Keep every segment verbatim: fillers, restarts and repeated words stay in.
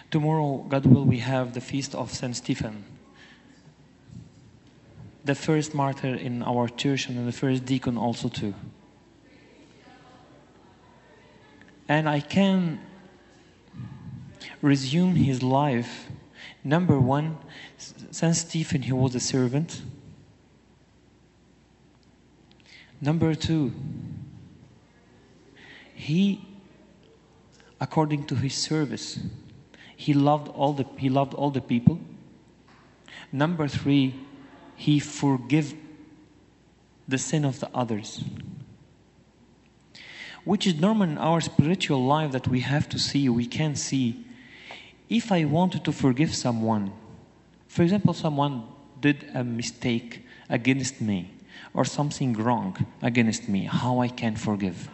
Tomorrow, God will, we have the feast of Saint Stephen, the first martyr in our church and the first deacon also too. And I can resume his life. Number one, Saint Stephen, he was a servant. Number two, he, according to his service, he loved all the he loved all the people. Number three, he forgave the sin of the others, which is normal in our spiritual life that we have to see. We can see, if I wanted to forgive someone, for example, someone did a mistake against me or something wrong against me, how I can forgive.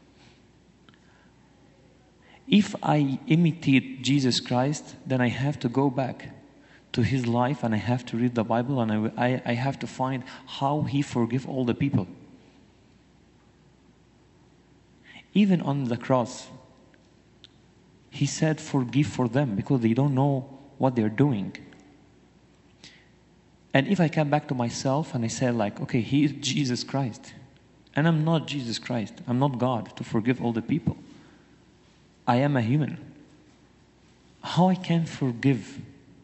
If I imitate Jesus Christ, then I have to go back to his life and I have to read the Bible and I, I, I have to find how he forgave all the people. Even on the cross, he said, forgive for them because they don't know what they're doing. And if I come back to myself and I say like, okay, he is Jesus Christ. And I'm not Jesus Christ. I'm not God to forgive all the people. I am a human. How I can forgive?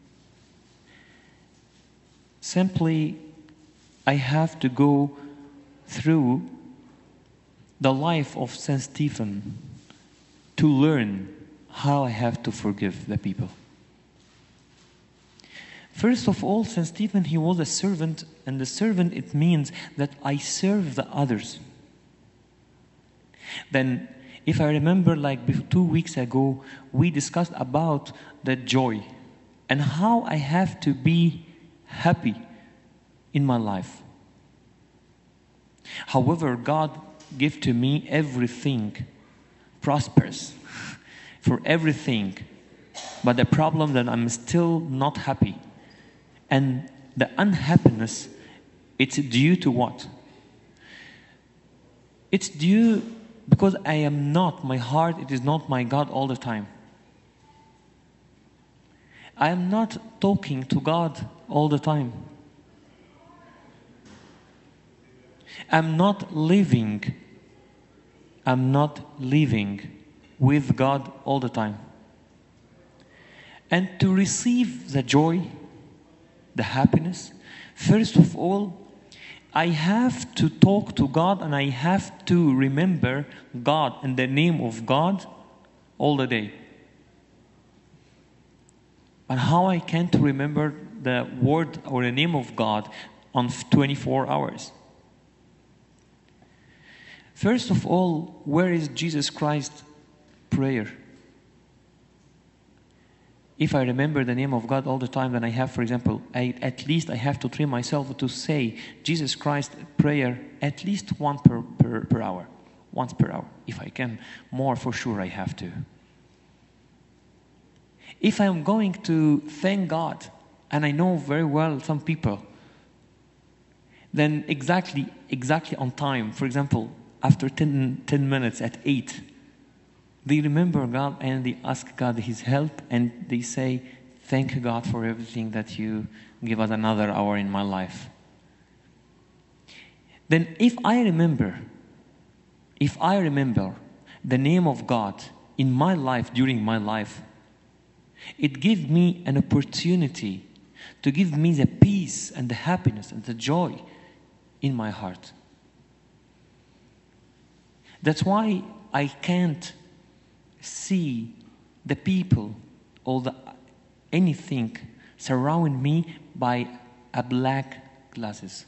Simply, I have to go through the life of Saint Stephen to learn how I have to forgive the people. First of all, Saint Stephen, he was a servant, and the servant, it means that I serve the others. Then, if I remember, like two weeks ago, we discussed about the joy and how I have to be happy in my life. However, God gave to me everything prosperous for everything, but the problem that I'm still not happy. And the unhappiness, it's due to what? It's due because I am not, my heart, it is not my God all the time. I am not talking to God all the time. I'm not living, I'm not living with God all the time. And to receive the joy, the happiness, first of all, I have to talk to God and I have to remember God and the name of God all the day. And how I can't remember the word or the name of God on twenty-four hours? First of all, where is Jesus Christ's prayer? If I remember the name of God all the time, then I have, for example, I, at least I have to train myself to say Jesus Christ prayer at least one per, per, per hour. Once per hour. If I can, more for sure I have to. If I'm going to thank God, and I know very well some people, then exactly, exactly on time, for example, after ten, ten minutes at eight, they remember God and they ask God His help and they say, thank you, God, for everything that you give us another hour in my life. Then if I remember, if I remember the name of God in my life, during my life, it gives me an opportunity to give me the peace and the happiness and the joy in my heart. That's why I can't see the people or the anything surround me by a black glasses.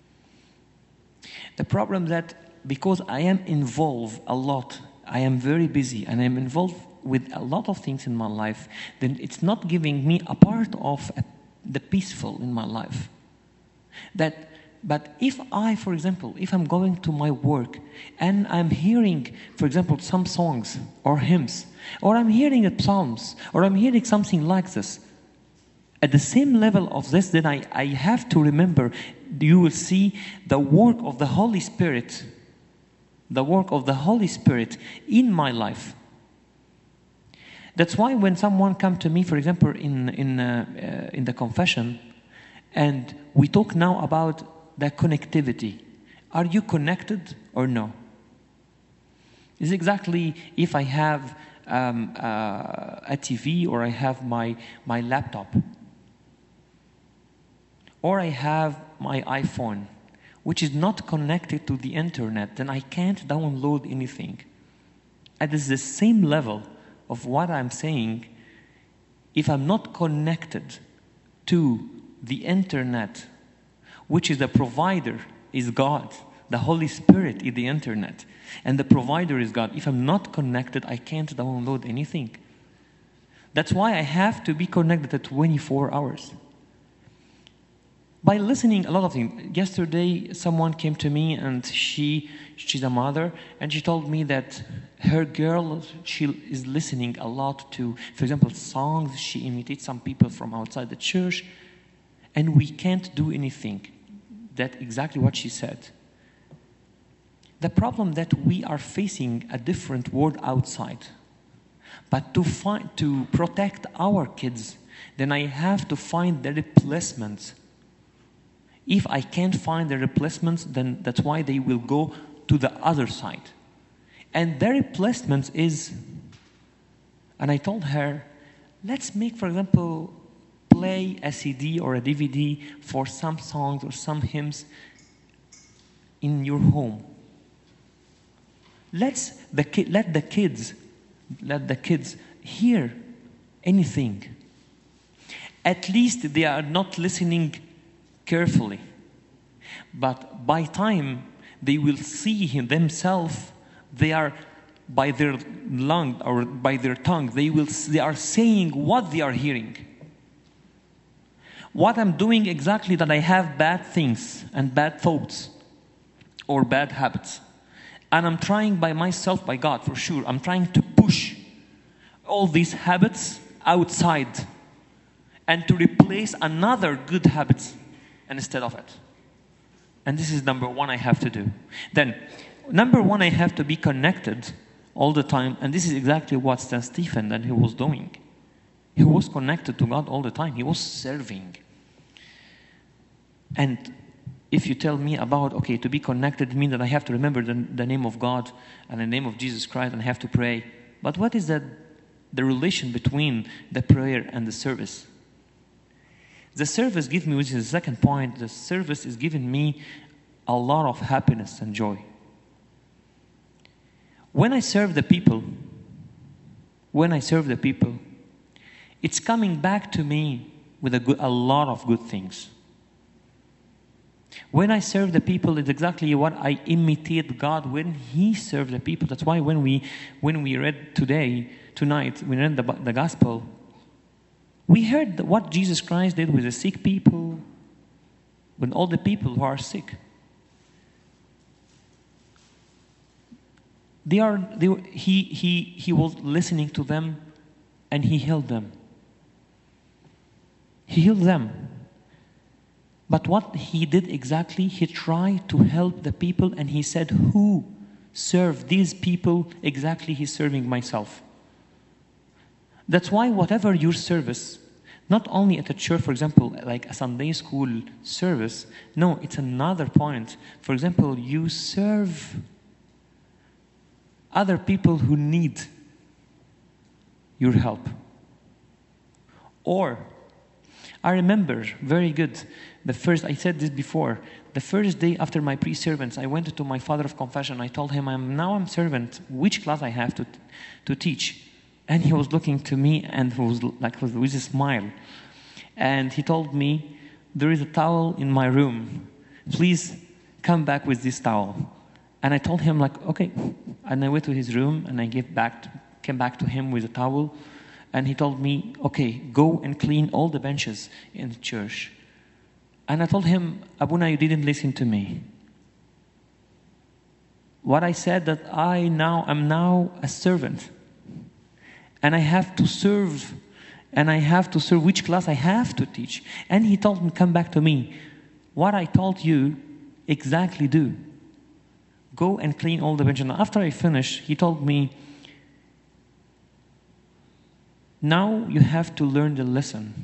The problem that because I am involved a lot, I am very busy and I'm involved with a lot of things in my life, then it's not giving me a part of a, the peaceful in my life. That But if I, for example, if I'm going to my work and I'm hearing, for example, some songs or hymns, or I'm hearing the psalms, or I'm hearing something like this, at the same level of this, then I, I have to remember, you will see the work of the Holy Spirit, the work of the Holy Spirit in my life. That's why when someone come to me, for example, in in uh, uh, in the confession, and we talk now about the connectivity. Are you connected or no? It's exactly if I have um, uh, a T V or I have my my laptop or I have my iPhone, which is not connected to the internet, then I can't download anything. It is the same level of what I'm saying. If I'm not connected to the internet, which is the provider, is God. The Holy Spirit is the internet. And the provider is God. If I'm not connected, I can't download anything. That's why I have to be connected at twenty-four hours. By listening a lot of things. Yesterday, someone came to me and she, she's a mother, and she told me that her girl, she is listening a lot to, for example, songs. She imitates some people from outside the church, and we can't do anything. That's exactly what she said. The problem that we are facing a different world outside. But to find, to protect our kids, then I have to find the replacements. If I can't find the replacements, then that's why they will go to the other side. And the replacements is, and I told her, let's make, for example, play a C D or a D V D for some songs or some hymns in your home. Let's the ki- let the kids, let the kids hear anything. At least they are not listening carefully. But by time they will see him themselves, they are by their lung or by their tongue, they will they are saying what they are hearing. What I'm doing exactly that I have bad things and bad thoughts or bad habits. And I'm trying by myself, by God for sure, I'm trying to push all these habits outside and to replace another good habits instead of it. And this is number one I have to do. Then, number one, I have to be connected all the time. And this is exactly what Saint Stephen that he was doing. He was connected to God all the time. He was serving. And if you tell me about, okay, to be connected means that I have to remember the, the name of God and the name of Jesus Christ and I have to pray. But what is that, the relation between the prayer and the service? The service gives me, which is the second point, the service is giving me a lot of happiness and joy. When I serve the people, when I serve the people, it's coming back to me with a, good, a lot of good things. When I serve the people, it's exactly what I imitate God when He served the people. That's why when we when we read today, tonight, we read the, the gospel, we heard what Jesus Christ did with the sick people, with all the people who are sick. They are, they, he, he, he was listening to them and He healed them. He healed them. But what He did exactly, He tried to help the people and He said, who served these people? Exactly, He's serving myself. That's why whatever your service, not only at a church, for example, like a Sunday school service, no, it's another point. For example, you serve other people who need your help. Or, I remember very good, the first, I said this before, the first day after my pre-servants, I went to my father of confession. I told him, I'm now I'm servant, which class I have to to teach. And he was looking to me and was like with a smile. And he told me, there is a towel in my room. Please come back with this towel. And I told him like, okay. And I went to his room and I gave back, to, came back to him with a towel. And he told me, okay, go and clean all the benches in the church. And I told him, Abuna, you didn't listen to me. What I said that I now am now a servant. And I have to serve. And I have to serve which class I have to teach. And he told me, come back to me. What I told you, exactly do. Go and clean all the benches. And after I finished, he told me, Now you have to learn the lesson.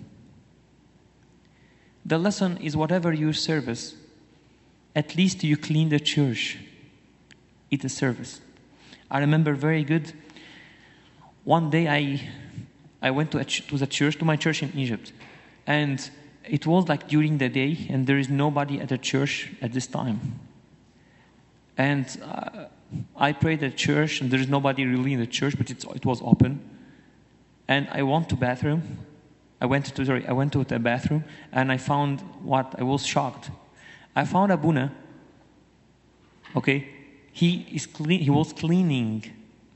The lesson is whatever your service, at least you clean the church. It's a service. I remember very good, one day I I went to, a ch- to the church, to my church in Egypt. And it was like during the day, and there is nobody at the church at this time. And uh, I prayed at church, and there is nobody really in the church, but it's, it was open. And I went to bathroom. I went to sorry, I went to the bathroom, and I found what I was shocked. I found Abuna. Okay, he is clean. He was cleaning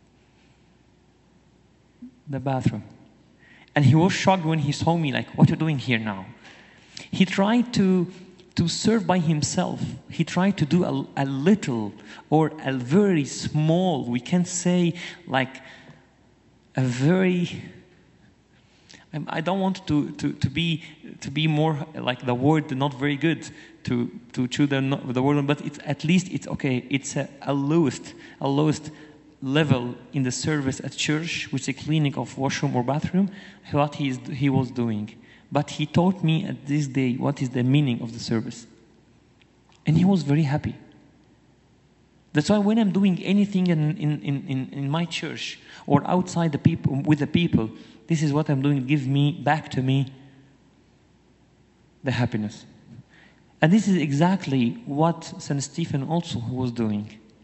the bathroom, and he was shocked when he saw me. Like, what are you doing here now? He tried to to serve by himself. He tried to do a, a little or a very small. We can say like a very. I don't want to, to, to be to be more like the word not very good to to choose the the word, but it's at least it's okay. It's a, a lowest a lowest level in the service at church, which is a cleaning of washroom or bathroom. What he is he was doing, but he taught me at this day what is the meaning of the service, and he was very happy. That's why when I'm doing anything in in in, in my church or outside the people with the people. This is what I'm doing. Give me, back to me, the happiness. And this is exactly what Saint Stephen also was doing.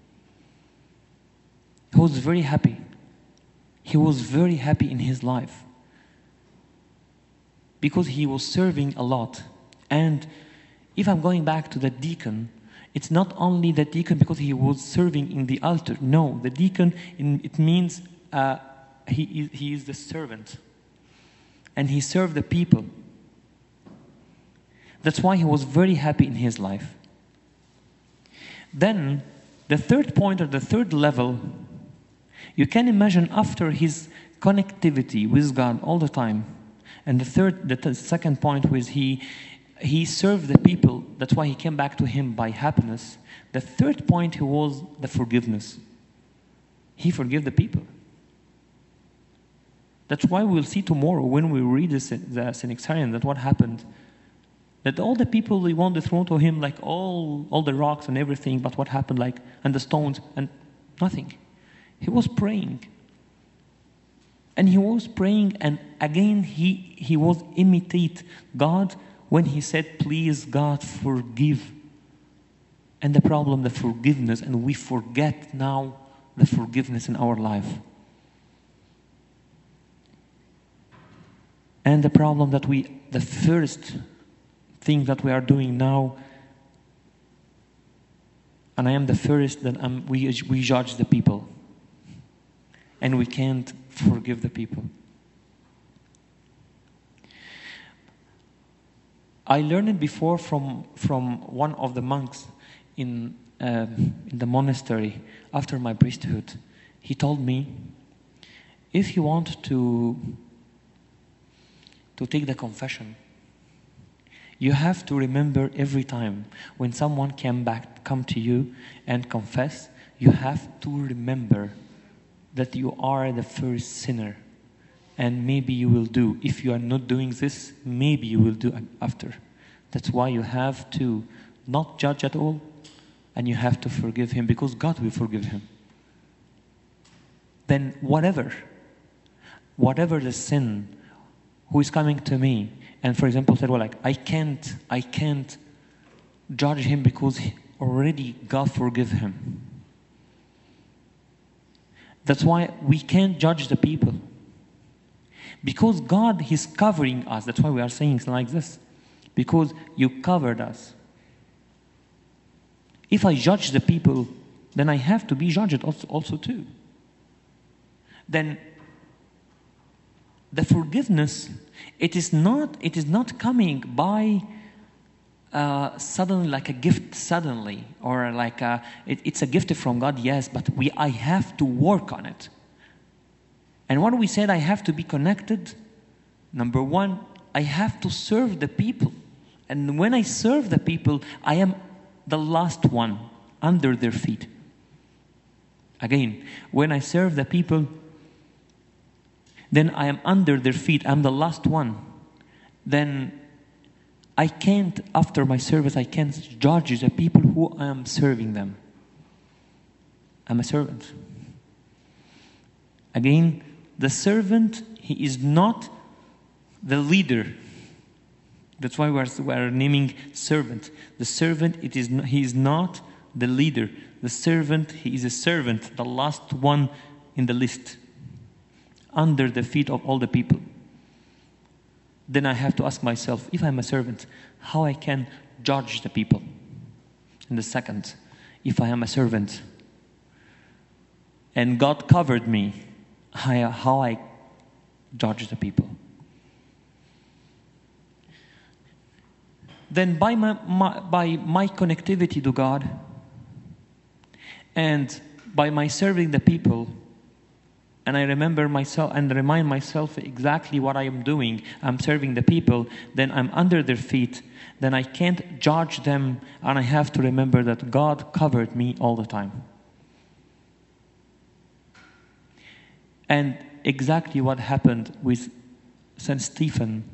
He was very happy. He was very happy in his life. Because he was serving a lot. And if I'm going back to the deacon, it's not only the deacon because he was serving in the altar. No, the deacon, it means... Uh, He is, he is the servant. And he served the people. That's why he was very happy in his life. Then, the third point or the third level, you can imagine after his connectivity with God all the time. And the third, the th- second point was he, he served the people. That's why he came back to him by happiness. The third point was the forgiveness. He forgave the people. That's why we'll see tomorrow when we read the, the Synaxarion that what happened. That all the people, they want to throw to him like all, all the rocks and everything, but what happened like, and the stones, and nothing. He was praying. And he was praying, and again he, he was imitate God when he said, please God, forgive. And the problem, the forgiveness, and we forget now the forgiveness in our life. And the problem that we, the first thing that we are doing now, and I am the first that I'm, we, we judge the people. And we can't forgive the people. I learned it before from, from one of the monks in, um, in the monastery after my priesthood. He told me, if you want to to take the confession, you have to remember every time when someone came back, come to you and confess, you have to remember that you are the first sinner. And maybe you will do. If you are not doing this, maybe you will do after. That's why you have to not judge at all, and you have to forgive him because God will forgive him. Then whatever, whatever the sin, who is coming to me and, for example, said, well, like, I can't, I can't judge him because he, already God forgive him. That's why we can't judge the people. Because God is covering us. That's why we are saying something like this. Because you covered us. If I judge the people, then I have to be judged also, also too. Then the forgiveness, it is not, it is not coming by uh, suddenly, like a gift suddenly, or like a, it, it's a gift from God, yes, but we I have to work on it. And what we said, I have to be connected. Number one, I have to serve the people. And when I serve the people, I am the last one under their feet. Again, when I serve the people, then I am under their feet, I'm the last one, then I can't, after my service, I can't judge the people who I am serving them. I'm a servant. Again, the servant, he is not the leader. That's why we're, we're naming servant. The servant, it is not, he is not the leader. The servant, he is a servant, the last one in the list, under the feet of all the people. Then I have to ask myself, if I'm a servant, how I can judge the people? And the second, if I am a servant and God covered me, how I judge the people. Then by my, my, by my connectivity to God and by my serving the people, and I remember myself and remind myself exactly what I am doing, I'm serving the people, then I'm under their feet, then I can't judge them, and I have to remember that God covered me all the time. And exactly what happened with Saint Stephen.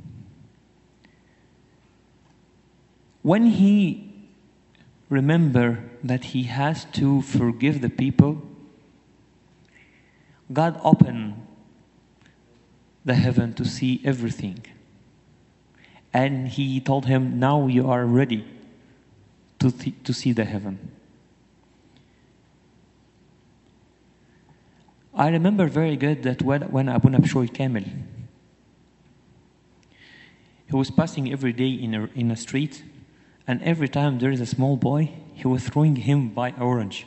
When he remembered that he has to forgive the people, God opened the heaven to see everything. And he told him, now you are ready to, th- to see the heaven. I remember very good that when, when Abu Nabshoy Kamel, he was passing every day in a, in a street, and every time there is a small boy, he was throwing him by an orange.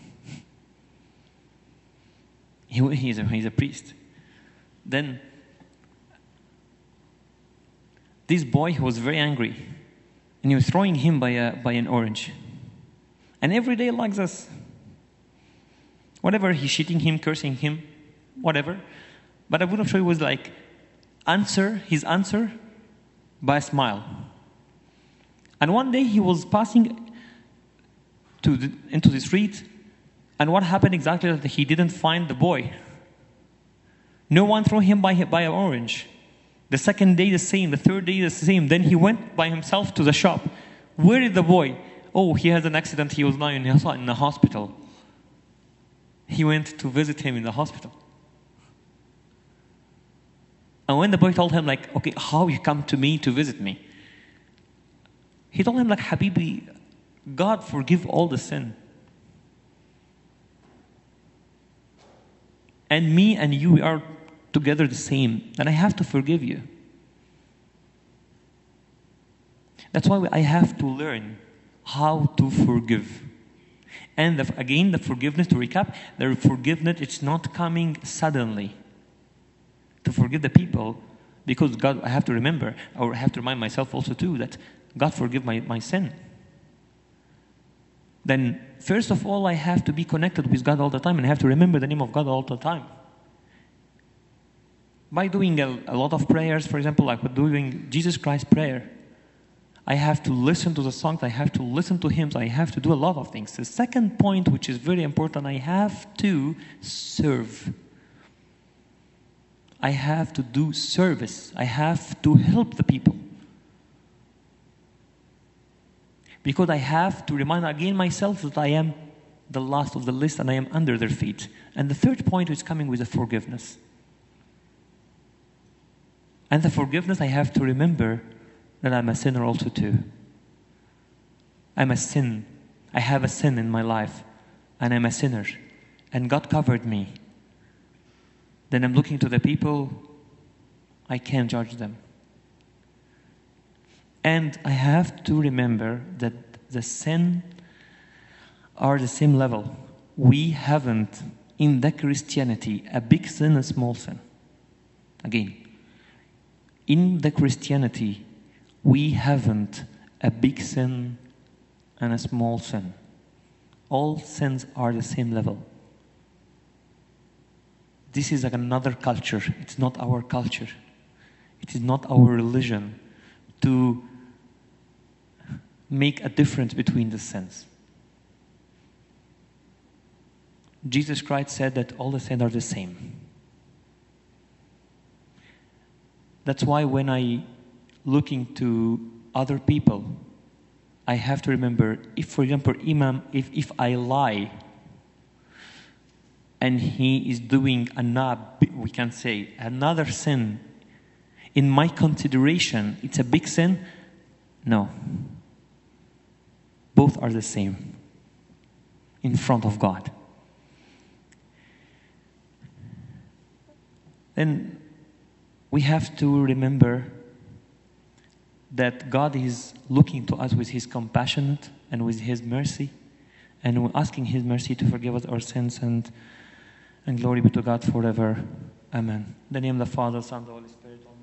He, he's, a, he's a priest. Then this boy was very angry, and he was throwing him by, a, by an orange. And every day like this. Whatever, he's shitting him, cursing him, whatever. But Abu Nabshoy was like, answer his answer by a smile. And one day he was passing to the, into the street, and what happened exactly that he didn't find the boy. No one threw him by, by an orange. The second day the same, the third day the same. Then he went by himself to the shop. Where is the boy? Oh, he has an accident, he was now in the hospital. He went to visit him in the hospital. And when the boy told him, like, okay, how you come to me to visit me? He told him, like, Habibi, God forgive all the sin. And me and you, we are together the same. And I have to forgive you. That's why I have to learn how to forgive. And the, again, the forgiveness, to recap, the forgiveness, it's not coming suddenly. To forgive the people, because God, I have to remember, or I have to remind myself also too, that God forgive my, my sin. Then, first of all, I have to be connected with God all the time, and I have to remember the name of God all the time. By doing a, a lot of prayers, for example, like doing Jesus Christ prayer, I have to listen to the songs, I have to listen to hymns, I have to do a lot of things. The second point, which is very important, I have to serve. I have to do service. I have to help the people. Because I have to remind again myself that I am the last of the list and I am under their feet. And the third point is coming with the forgiveness. And the forgiveness, I have to remember that I'm a sinner also too. I'm a sin. I have a sin in my life. And I'm a sinner. And God covered me. Then I'm looking to the people. I can't judge them. And I have to remember that the sin are the same level. We haven't, in the Christianity, a big sin and a small sin. Again, in the Christianity, we haven't a big sin and a small sin. All sins are the same level. This is like another culture. It's not our culture. It is not our religion to make a difference between the sins. Jesus Christ said that all the sins are the same. That's why when I look into other people, I have to remember, if, for example, Imam, if, if I lie, and he is doing another, we can say, another sin, in my consideration, it's a big sin? No. Both are the same in front of God. Then we have to remember that God is looking to us with His compassion and with His mercy, and we're asking His mercy to forgive us our sins, and, and glory be to God forever. Amen. In the name of the Father, Son, and the Holy Spirit.